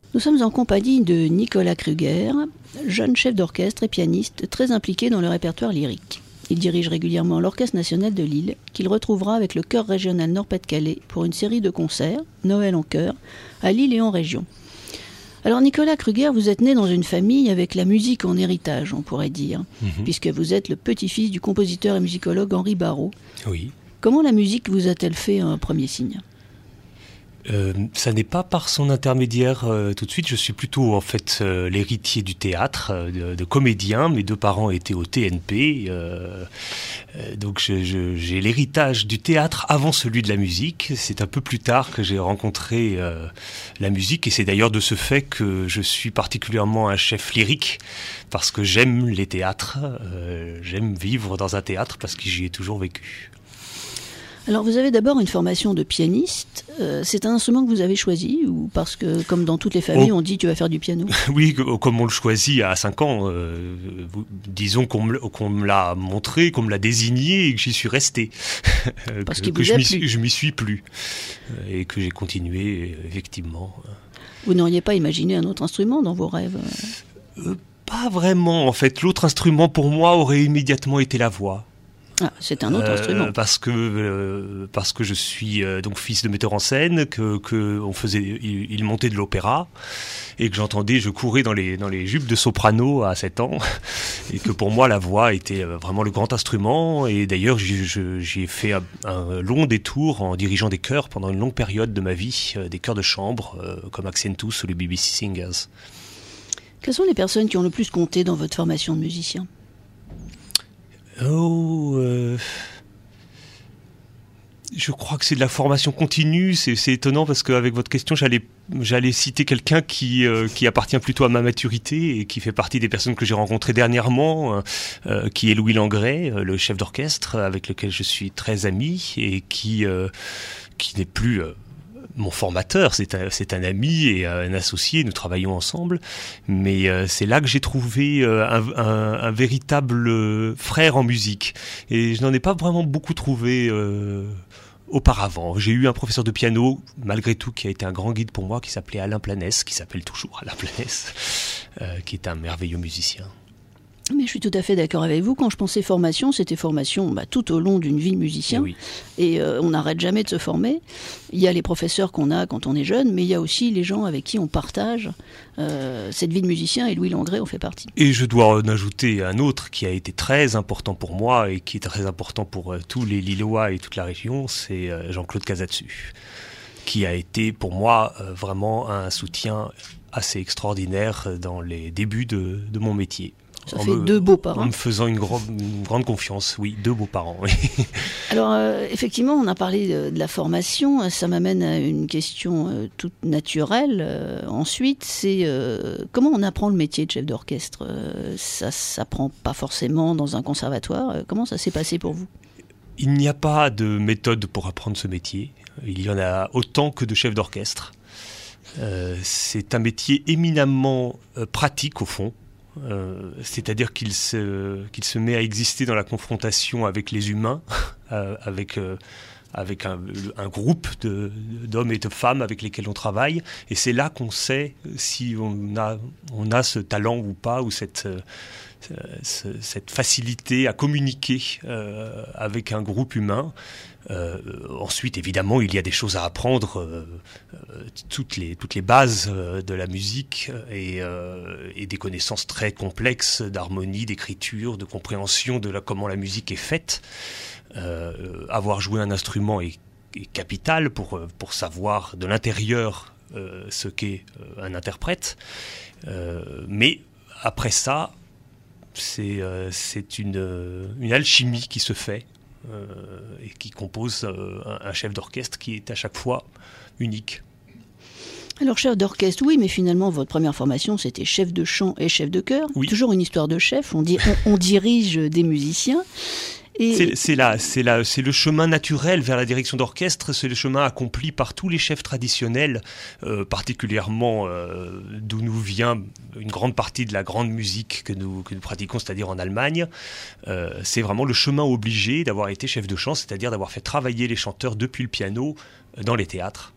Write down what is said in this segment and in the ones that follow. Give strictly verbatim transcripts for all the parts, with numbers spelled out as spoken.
Nous sommes en compagnie de Nicolas Kruger, jeune chef d'orchestre et pianiste très impliqué dans le répertoire lyrique. Il dirige régulièrement l'Orchestre national de Lille, qu'il retrouvera avec le Chœur régional Nord-Pas-de-Calais pour une série de concerts, Noël en chœur, à Lille et en région. Alors Nicolas Kruger, vous êtes né dans une famille avec la musique en héritage, on pourrait dire, mm-hmm. puisque vous êtes le petit-fils du compositeur et musicologue Henri Barrault. Oui. Comment la musique vous a-t-elle fait un premier signe ? Euh, ça n'est pas par son intermédiaire euh, tout de suite. Je suis plutôt en fait euh, l'héritier du théâtre, euh, de, de comédien. Mes deux parents étaient au T N P, euh, euh, donc je, je, j'ai l'héritage du théâtre avant celui de la musique. C'est un peu plus tard que j'ai rencontré euh, la musique, et c'est d'ailleurs de ce fait que je suis particulièrement un chef lyrique, parce que j'aime les théâtres, euh, j'aime vivre dans un théâtre parce que j'y ai toujours vécu. Alors vous avez d'abord une formation de pianiste, euh, c'est un instrument que vous avez choisi ou parce que comme dans toutes les familles oh. on dit tu vas faire du piano ? Oui, comme on le choisit à cinq ans, euh, disons qu'on me, qu'on me l'a montré, qu'on me l'a désigné et que j'y suis resté, parce que, que je, m'y suis, je m'y suis plus et que j'ai continué effectivement. Vous n'auriez pas imaginé un autre instrument dans vos rêves ? euh, Pas vraiment en fait, l'autre instrument pour moi aurait immédiatement été la voix. Ah, c'est un autre euh, instrument. Parce que euh, parce que je suis euh, donc fils de metteur en scène, que que on faisait, il, il montait de l'opéra et que j'entendais, je courais dans les dans les jupes de soprano à sept ans et que pour moi la voix était vraiment le grand instrument. Et d'ailleurs j'ai, je, j'ai fait un, un long détour en dirigeant des chœurs pendant une longue période de ma vie, euh, des chœurs de chambre euh, comme Accentus ou les B B C Singers. Quelles sont les personnes qui ont le plus compté dans votre formation de musicien ? Oh, euh, je crois que c'est de la formation continue. C'est, c'est étonnant parce qu'avec votre question, j'allais, j'allais citer quelqu'un qui, euh, qui appartient plutôt à ma maturité et qui fait partie des personnes que j'ai rencontrées dernièrement, euh, qui est Louis Langret, le chef d'orchestre avec lequel je suis très ami et qui, euh, qui n'est plus... Euh, mon formateur, c'est un, c'est un ami et un associé, nous travaillons ensemble, mais euh, c'est là que j'ai trouvé euh, un, un, un véritable frère en musique, et je n'en ai pas vraiment beaucoup trouvé euh, auparavant. J'ai eu un professeur de piano, malgré tout, qui a été un grand guide pour moi, qui s'appelait Alain Planès, qui s'appelle toujours Alain Planès, euh, qui est un merveilleux musicien. Mais je suis tout à fait d'accord avec vous. Quand je pensais formation, c'était formation bah, tout au long d'une vie de musicien. Oui. Et euh, on n'arrête jamais de se former. Il y a les professeurs qu'on a quand on est jeune, mais il y a aussi les gens avec qui on partage euh, cette vie de musicien, et Louis Langret en fait partie. Et je dois en ajouter un autre qui a été très important pour moi et qui est très important pour euh, tous les Lillois et toute la région, c'est euh, Jean-Claude Casatsu, qui a été pour moi euh, vraiment un soutien assez extraordinaire dans les débuts de, de mon métier. Ça fait me, deux beaux parents. En me faisant une, gro- une grande confiance, oui, deux beaux parents. Oui. Alors, euh, effectivement, on a parlé de, de la formation. Ça m'amène à une question euh, toute naturelle. Euh, ensuite, c'est euh, comment on apprend le métier de chef d'orchestre ? euh, Ça ne s'apprend pas forcément dans un conservatoire. Euh, comment ça s'est passé pour vous ? Il n'y a pas de méthode pour apprendre ce métier. Il y en a autant que de chefs d'orchestre. Euh, c'est un métier éminemment euh, pratique, au fond. Euh, c'est-à-dire qu'il se, qu'il se met à exister dans la confrontation avec les humains, euh, avec, euh, avec un, un groupe de, d'hommes et de femmes avec lesquels on travaille, et c'est là qu'on sait si on a, on a ce talent ou pas, ou cette, euh, cette facilité à communiquer euh, avec un groupe humain. Euh, ensuite, évidemment, il y a des choses à apprendre, euh, euh, toutes les toutes les bases euh, de la musique et, euh, et des connaissances très complexes d'harmonie, d'écriture, de compréhension de la, comment la musique est faite. Euh, avoir joué un instrument est, est capital pour pour savoir de l'intérieur euh, ce qu'est euh, un interprète. Euh, mais après ça, c'est euh, c'est une une alchimie qui se fait. Euh, et qui compose euh, un, un chef d'orchestre qui est à chaque fois unique. Alors chef d'orchestre, oui, mais finalement votre première formation c'était chef de chant et chef de chœur. Oui. Toujours une histoire de chef, on, dit, on, on dirige des musiciens. Et... C'est, c'est, là, c'est, là, c'est le chemin naturel vers la direction d'orchestre, c'est le chemin accompli par tous les chefs traditionnels, euh, particulièrement euh, d'où nous vient une grande partie de la grande musique que nous, que nous pratiquons, c'est-à-dire en Allemagne. Euh, c'est vraiment le chemin obligé d'avoir été chef de chant, c'est-à-dire d'avoir fait travailler les chanteurs depuis le piano dans les théâtres.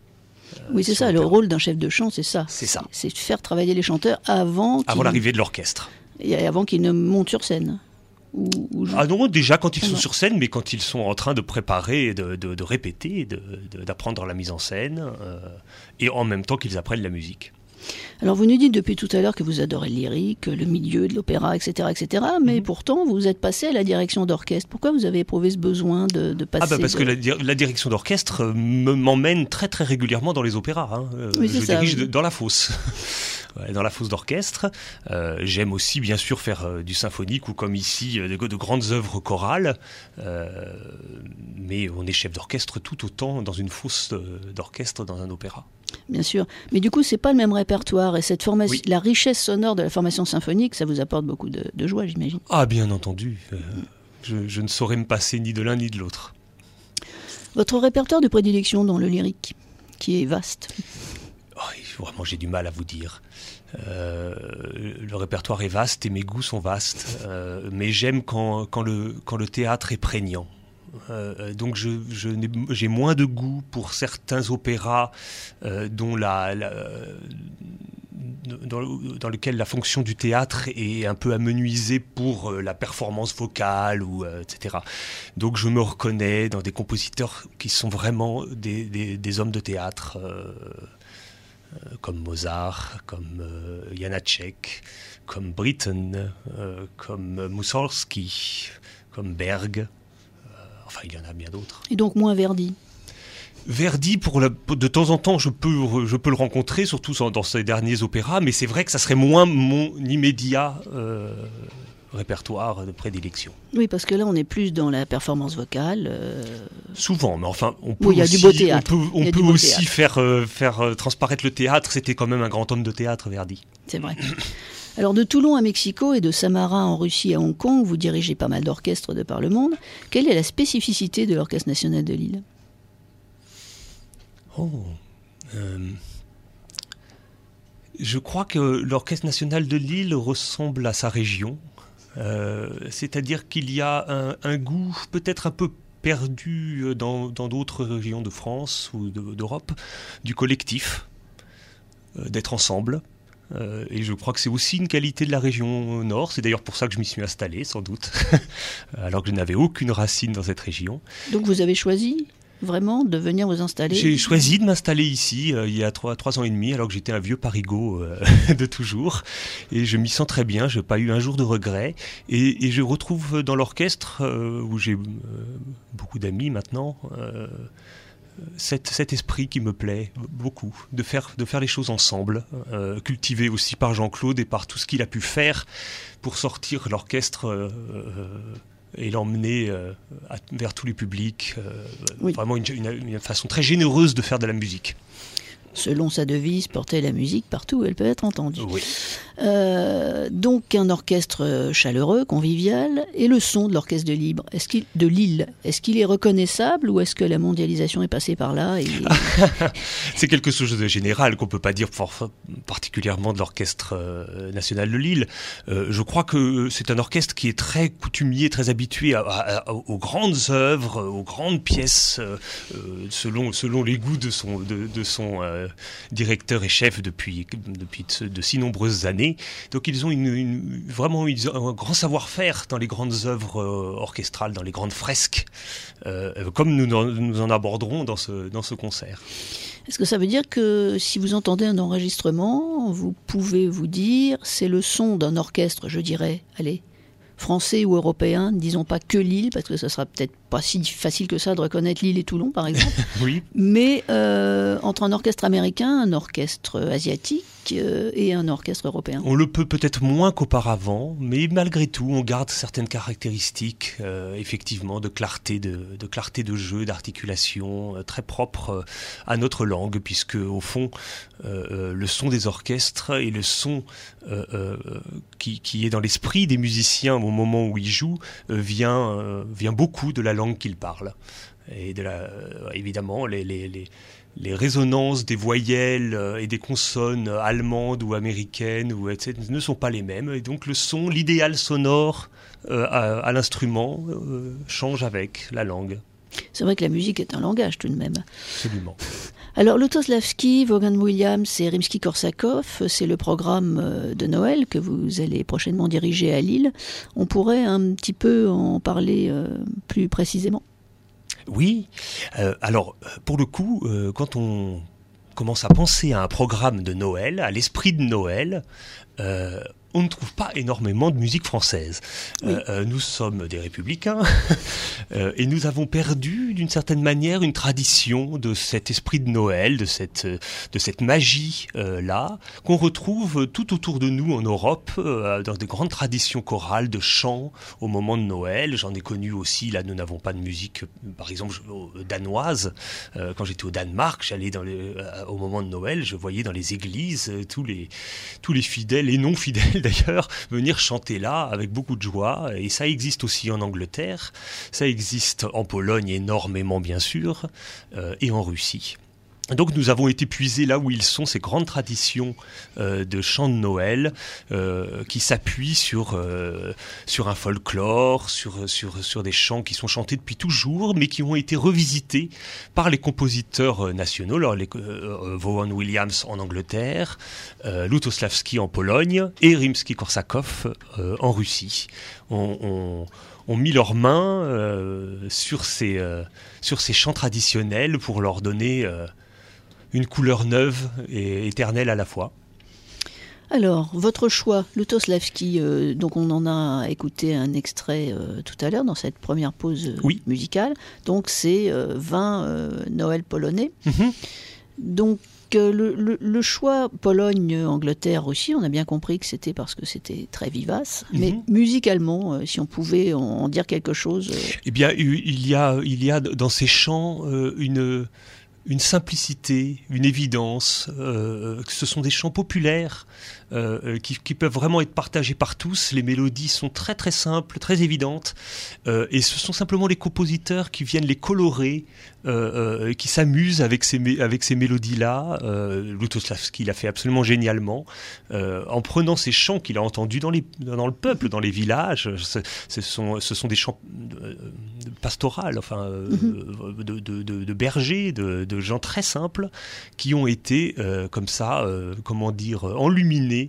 Oui, c'est ça, le rôle d'un chef de chant, c'est ça. C'est ça. C'est faire travailler les chanteurs avant... Avant l'arrivée de l'orchestre. Et avant qu'ils ne montent sur scène. Ou, ou je... Ah non, déjà quand ils ah sont non. sur scène, mais quand ils sont en train de préparer, de, de, de répéter, de, de, d'apprendre la mise en scène, euh, et en même temps qu'ils apprennent la musique. Alors vous nous dites depuis tout à l'heure que vous adorez le lyrique, le milieu de l'opéra, et cetera, et cetera. Mais mmh. pourtant, vous êtes passé à la direction d'orchestre. Pourquoi vous avez éprouvé ce besoin de, de passer Ah bah parce de... que la, la direction d'orchestre me, m'emmène très très régulièrement dans les opéras. Hein. Oui, je ça, dirige oui. de, dans la fosse. Ouais, dans la fosse d'orchestre. Euh, j'aime aussi bien sûr faire euh, du symphonique ou comme ici euh, de, de grandes œuvres chorales. Euh, mais on est chef d'orchestre tout autant dans une fosse euh, d'orchestre dans un opéra. Bien sûr, mais du coup c'est pas le même répertoire et cette formation, oui. la richesse sonore de la formation symphonique, ça vous apporte beaucoup de, de joie, j'imagine. Ah bien entendu, euh, je, je ne saurais me passer ni de l'un ni de l'autre. Votre répertoire de prédilection dans le lyrique, qui est vaste. Oh, vraiment j'ai du mal à vous dire. Euh, le répertoire est vaste et mes goûts sont vastes, euh, mais j'aime quand, quand, le, quand le théâtre est prégnant. Euh, donc je, je n'ai, j'ai moins de goût pour certains opéras euh, dont la, la, dans, dans lequel la fonction du théâtre est un peu amenuisée pour la performance vocale, ou, euh, et cetera. Donc je me reconnais dans des compositeurs qui sont vraiment des, des, des hommes de théâtre, euh, euh, comme Mozart, comme euh, Janacek, comme Britten, euh, comme Mussorgsky, comme Berg. Enfin, il y en a bien d'autres. Et donc moins Verdi. Verdi, pour la, de temps en temps, je peux, je peux le rencontrer, surtout dans ses derniers opéras, mais c'est vrai que ça serait moins mon immédiat euh, répertoire de prédilection. Oui, parce que là, on est plus dans la performance vocale. Euh... Souvent, mais enfin, on peut oui, il y a aussi, du beau théâtre. On peut, on peut aussi théâtre. faire, euh, faire euh, transparaître le théâtre. C'était quand même un grand homme de théâtre, Verdi. C'est vrai. Alors de Toulon à Mexico et de Samara en Russie à Hong Kong, vous dirigez pas mal d'orchestres de par le monde. Quelle est la spécificité de l'Orchestre national de Lille ? Oh, euh, je crois que l'Orchestre national de Lille ressemble à sa région. Euh, c'est-à-dire qu'il y a un, un goût peut-être un peu perdu dans, dans d'autres régions de France ou de, d'Europe, du collectif, euh, d'être ensemble. Euh, et je crois que c'est aussi une qualité de la région nord. C'est d'ailleurs pour ça que je m'y suis installé, sans doute, alors que je n'avais aucune racine dans cette région. Donc vous avez choisi vraiment de venir vous installer ? J'ai choisi de m'installer ici euh, il y a trois, trois ans et demi, alors que j'étais un vieux parigot euh, de toujours. Et je m'y sens très bien, je n'ai pas eu un jour de regret. Et, et je retrouve dans l'orchestre, euh, où j'ai euh, beaucoup d'amis maintenant, euh, Cet, cet esprit qui me plaît beaucoup, de faire, de faire les choses ensemble, euh, cultivé aussi par Jean-Claude et par tout ce qu'il a pu faire pour sortir l'orchestre euh, euh, et l'emmener euh, à, vers tous les publics. Euh, oui. Vraiment une, une, une façon très généreuse de faire de la musique. Selon sa devise, porter la musique partout où elle peut être entendue. Oui. Euh, donc un orchestre chaleureux, convivial, et le son de l'orchestre de, Libre, est-ce qu'il, de Lille, est-ce qu'il est reconnaissable ou est-ce que la mondialisation est passée par là et... C'est quelque chose de général qu'on ne peut pas dire for, particulièrement de l'Orchestre euh, national de Lille. Euh, je crois que c'est un orchestre qui est très coutumier, très habitué à, à, à, aux grandes œuvres, aux grandes pièces, euh, selon, selon les goûts de son, de, de son euh, directeur et chef depuis, depuis de, de si nombreuses années. Donc ils ont une, une, vraiment une, un grand savoir-faire dans les grandes œuvres euh, orchestrales, dans les grandes fresques, euh, comme nous en, nous en aborderons dans ce, dans ce concert. Est-ce que ça veut dire que si vous entendez un enregistrement, vous pouvez vous dire c'est le son d'un orchestre, je dirais, allez, français ou européen, ne disons pas que Lille, parce que ça sera peut-être pas si facile que ça de reconnaître Lille et Toulon, par exemple. Oui. Mais euh, entre un orchestre américain, un orchestre asiatique euh, et un orchestre européen. On le peut peut-être moins qu'auparavant, mais malgré tout, on garde certaines caractéristiques, euh, effectivement, de clarté de, de clarté de jeu, d'articulation, euh, très propres euh, à notre langue, puisque au fond, euh, le son des orchestres et le son euh, euh, qui, qui est dans l'esprit des musiciens au moment où ils jouent euh, vient, euh, vient beaucoup de la langue qu'ils parlent. Et de la, évidemment, les, les, les, les résonances des voyelles et des consonnes allemandes ou américaines ou et cetera ne sont pas les mêmes. Et donc le son, l'idéal sonore euh, à, à l'instrument euh, change avec la langue. C'est vrai que la musique est un langage tout de même. Absolument. Alors, Lutosławski, Vaughan Williams et Rimsky-Korsakov, c'est le programme de Noël que vous allez prochainement diriger à Lille. On pourrait un petit peu en parler euh, plus précisément ? Oui, euh, alors pour le coup, euh, quand on commence à penser à un programme de Noël, à l'esprit de Noël, euh, on ne trouve pas énormément de musique française. Oui. Euh, nous sommes des républicains euh, et nous avons perdu d'une certaine manière une tradition de cet esprit de Noël, de cette, de cette magie euh, là, qu'on retrouve tout autour de nous en Europe, euh, dans de grandes traditions chorales de chants au moment de Noël. J'en ai connu aussi, là nous n'avons pas de musique, par exemple danoise. Euh, quand j'étais au Danemark, j'allais dans les, euh, au moment de Noël, je voyais dans les églises euh, tous les, tous les fidèles et non fidèles d'ailleurs, venir chanter là avec beaucoup de joie. Et ça existe aussi en Angleterre, ça existe en Pologne énormément bien sûr, euh, et en Russie. Donc nous avons été puisés là où ils sont, ces grandes traditions euh, de chants de Noël euh, qui s'appuient sur, euh, sur un folklore, sur, sur, sur des chants qui sont chantés depuis toujours, mais qui ont été revisités par les compositeurs nationaux, alors les, euh, Vaughan Williams en Angleterre, euh, Lutosławski en Pologne et Rimsky-Korsakov euh, en Russie. On, on, ont mis leurs mains euh, sur, ces, euh, sur ces chants traditionnels pour leur donner euh, une couleur neuve et éternelle à la fois. Alors, votre choix, Lutosławski, euh, donc on en a écouté un extrait euh, tout à l'heure dans cette première pause euh, oui. musicale. Donc c'est euh, vingt euh, Noël polonais. Mm-hmm. Donc euh, le, le, le choix Pologne-Angleterre aussi, on a bien compris que c'était parce que c'était très vivace. Mm-hmm. Mais musicalement, euh, si on pouvait en, en dire quelque chose. Euh... Eh bien, il y a, il y a dans ces chants euh, une... une simplicité, une évidence, euh, ce sont des chants populaires euh, qui, qui peuvent vraiment être partagés par tous. Les mélodies sont très très simples, très évidentes, euh, et ce sont simplement les compositeurs qui viennent les colorer, euh, euh, qui s'amusent avec ces, avec ces mélodies-là. Euh, Lutosławski l'a fait absolument génialement, euh, en prenant ces chants qu'il a entendus dans, les, dans le peuple, dans les villages. Ce, ce, sont, ce sont des chants euh, pastoraux, enfin, euh, mm-hmm. de, de, de, de bergers, de de gens très simples qui ont été euh, comme ça, euh, comment dire, enluminés,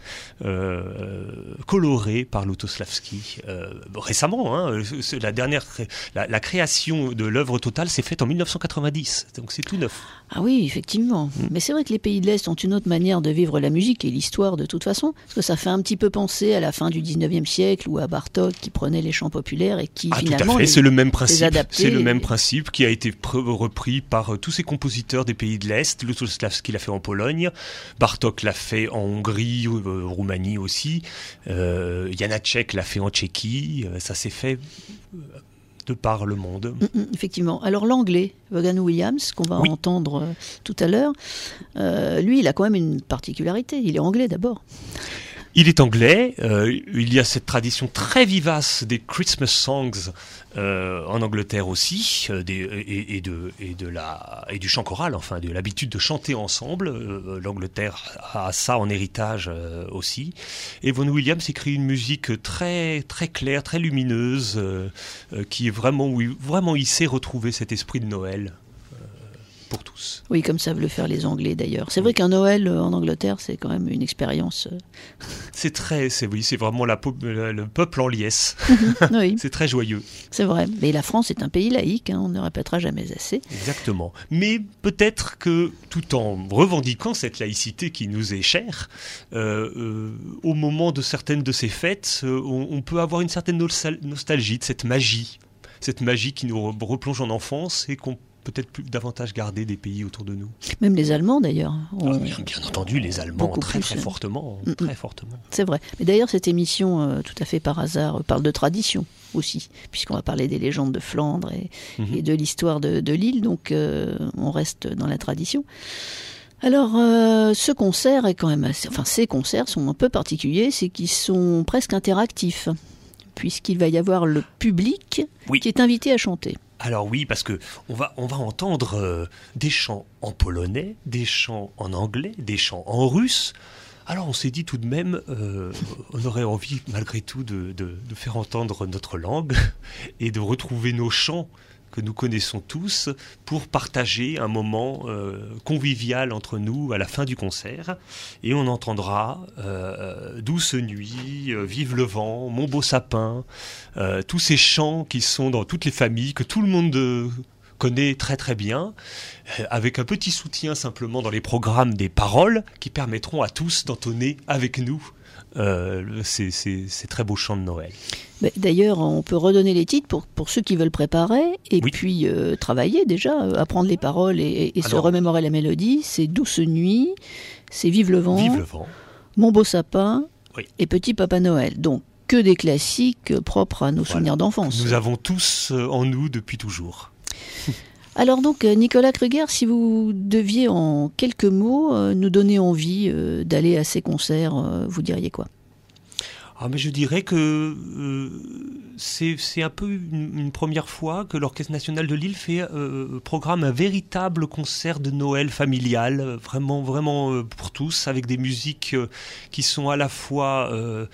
euh, colorés par Lutosławski euh, récemment. Hein, la dernière, la, la création de l'œuvre totale s'est faite en dix-neuf cent quatre-vingt-dix, donc c'est tout neuf. Ah oui, effectivement. Mm. Mais c'est vrai que les pays de l'Est ont une autre manière de vivre la musique et l'histoire de toute façon, parce que ça fait un petit peu penser à la fin du dix-neuvième siècle ou à Bartók qui prenait les chants populaires et qui ah, finalement tout à fait. Les, c'est le même principe. C'est le et... même principe qui a été repris par tous ces compositeurs des pays de l'Est. Lutosławski l'a fait en Pologne, Bartók l'a fait en Hongrie, euh, Roumanie aussi, euh, Janáček l'a fait en Tchéquie, euh, ça s'est fait de par le monde. Mmh, effectivement. Alors l'anglais, Vaughan Williams, qu'on va oui. entendre euh, tout à l'heure, euh, lui il a quand même une particularité, il est anglais d'abord. Il est anglais, euh, il y a cette tradition très vivace des Christmas songs euh, en Angleterre aussi, euh, des, et, et, de, et, de la, et du chant choral, enfin de l'habitude de chanter ensemble. Euh, L'Angleterre a ça en héritage euh, aussi. Et Vaughan Williams écrit une musique très, très claire, très lumineuse, euh, euh, qui est vraiment, oui, vraiment il sait retrouver cet esprit de Noël. Pour tous. Oui, comme savent le faire les Anglais d'ailleurs. C'est vrai qu'un Noël en Angleterre, c'est quand même une expérience. C'est très, c'est oui, c'est vraiment la, le peuple en liesse. Oui. C'est très joyeux. C'est vrai. Mais la France est un pays laïque, hein, on ne répétera jamais assez. Exactement. Mais peut-être que, tout en revendiquant cette laïcité qui nous est chère, euh, euh, au moment de certaines de ces fêtes, euh, on, on peut avoir une certaine nostalgie de cette magie, cette magie qui nous replonge en enfance et qu'on peut-être plus davantage garder des pays autour de nous. Même les Allemands d'ailleurs. On... Ah, bien, bien entendu, les Allemands très plus, très fortement, mm-hmm. très fortement. C'est vrai. Mais d'ailleurs, cette émission, euh, tout à fait par hasard, parle de tradition aussi, puisqu'on va parler des légendes de Flandre et, mm-hmm. et de l'histoire de, de l'île, donc euh, on reste dans la tradition. Alors, euh, ce concert est quand même assez... Enfin, ces concerts sont un peu particuliers, c'est qu'ils sont presque interactifs, puisqu'il va y avoir le public oui. qui est invité à chanter. Alors oui, parce que on va, on va entendre euh, des chants en polonais, des chants en anglais, des chants en russe. Alors on s'est dit tout de même, euh, on aurait envie malgré tout de, de, de faire entendre notre langue et de retrouver nos chants que nous connaissons tous pour partager un moment euh, convivial entre nous à la fin du concert. Et on entendra euh, Douce nuit, euh, Vive le vent, Mon beau sapin, euh, tous ces chants qui sont dans toutes les familles, que tout le monde euh, connaît très très bien, euh, avec un petit soutien simplement dans les programmes des paroles qui permettront à tous d'entonner avec nous Euh, ces, ces, ces très beaux chants de Noël. D'ailleurs, on peut redonner les titres pour, pour ceux qui veulent préparer et oui. puis euh, travailler déjà, euh, apprendre les paroles et, et Alors, se remémorer la mélodie. C'est Douce nuit, c'est Vive le vent, Vive le vent. Mon beau sapin oui. et Petit Papa Noël. Donc, que des classiques propres à nos voilà. souvenirs d'enfance. Nous avons tous en nous depuis toujours. Alors donc, Nicolas Kruger, si vous deviez en quelques mots euh, nous donner envie euh, d'aller à ces concerts, euh, vous diriez quoi ? Ah, mais je dirais que euh, c'est, c'est un peu une, une première fois que l'Orchestre national de Lille fait euh, programme un véritable concert de Noël familial, vraiment, vraiment euh, pour tous, avec des musiques euh, qui sont à la fois euh,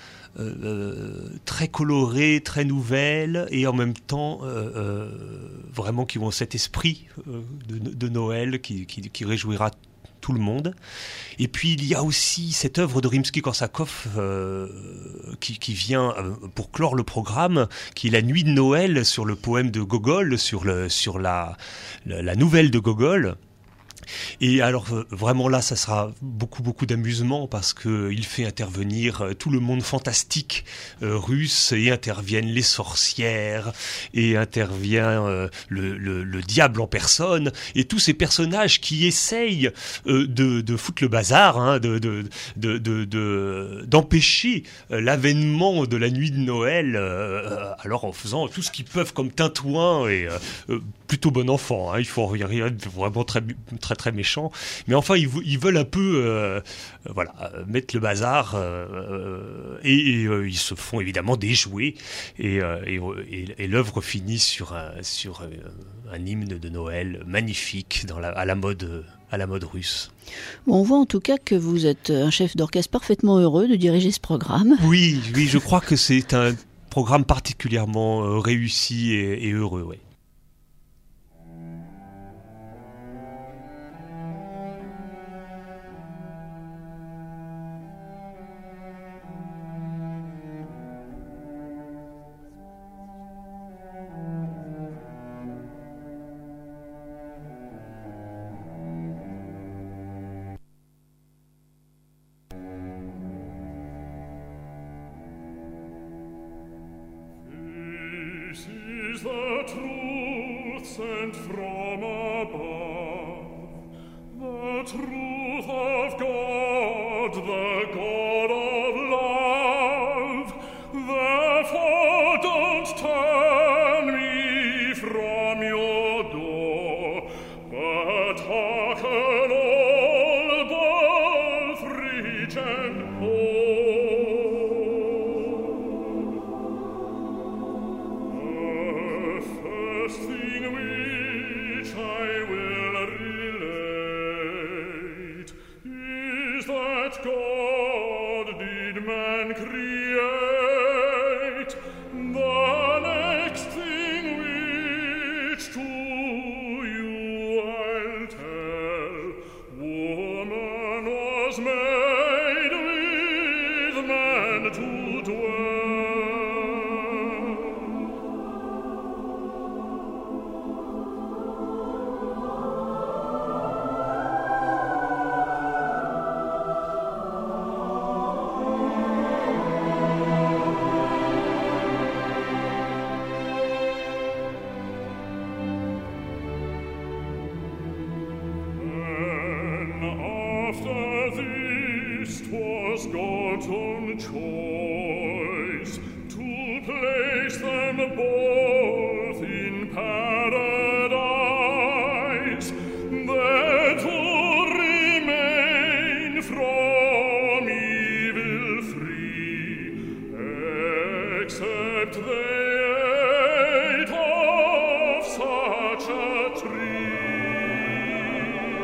euh, très colorées, très nouvelles, et en même temps euh, euh, vraiment qui ont cet esprit euh, de, de Noël qui, qui, qui réjouira tout le monde. Et puis il y a aussi cette œuvre de Rimsky-Korsakov euh, qui, qui vient euh, pour clore le programme, qui est la Nuit de Noël sur le poème de Gogol, sur, le, sur la, la, la nouvelle de Gogol. Et alors vraiment là, ça sera beaucoup beaucoup d'amusement parce que il fait intervenir tout le monde fantastique euh, russe, et interviennent les sorcières, et intervient euh, le, le, le diable en personne, et tous ces personnages qui essayent euh, de, de foutre le bazar, hein, de, de, de, de, de, d'empêcher euh, l'avènement de la nuit de Noël, euh, alors en faisant tout ce qu'ils peuvent comme tintouin et euh, plutôt bon enfant. Hein, il faut rien être vraiment très très très méchant, mais enfin ils, ils veulent un peu euh, voilà, mettre le bazar euh, et, et euh, ils se font évidemment déjouer et, euh, et, et, et l'œuvre finit sur un, sur un, un hymne de Noël magnifique dans la, à, la mode, à la mode russe. Bon, on voit en tout cas que vous êtes un chef d'orchestre parfaitement heureux de diriger ce programme. Oui, oui, je crois que c'est un programme particulièrement euh, réussi et, et heureux, oui.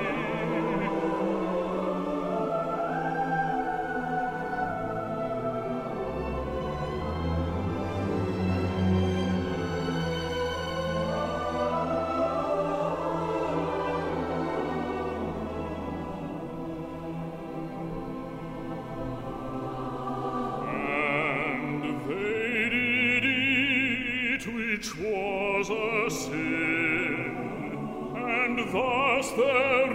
Thank you. as the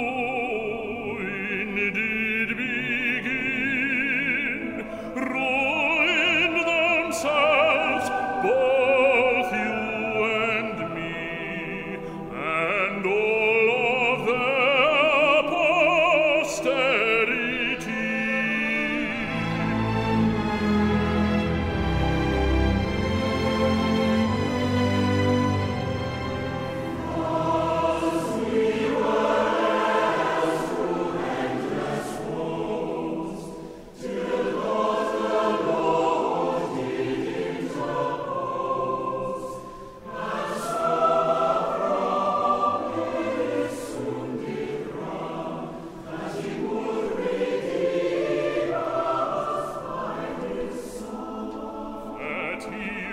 ruin did begin, ruin themselves, both you and me, and all of their posterity. That he